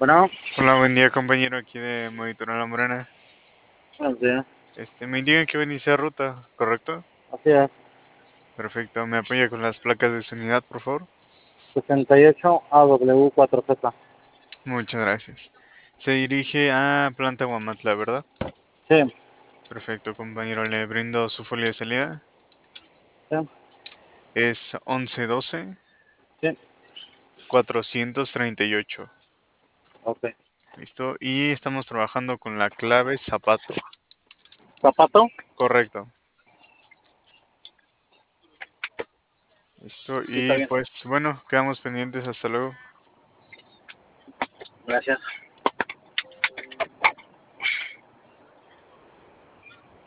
Bueno, Hola, buen día compañero aquí de Monitor La Morena. buenos días. Me indican que va a iniciar ruta, ¿correcto? Así es. Perfecto, ¿me apoya con las placas de su unidad, por favor? 68AW4Z. Muchas gracias. Se dirige a Planta Guamantla, ¿verdad? Sí, Perfecto, compañero, le brindo su folio de salida. sí, Es 1112 sí. 438. Ok. ¿Listo? Y estamos trabajando con la clave zapato. ¿Zapato? Correcto. ¿Listo? Sí, está Y bien. pues bueno, quedamos pendientes. Hasta luego. Gracias.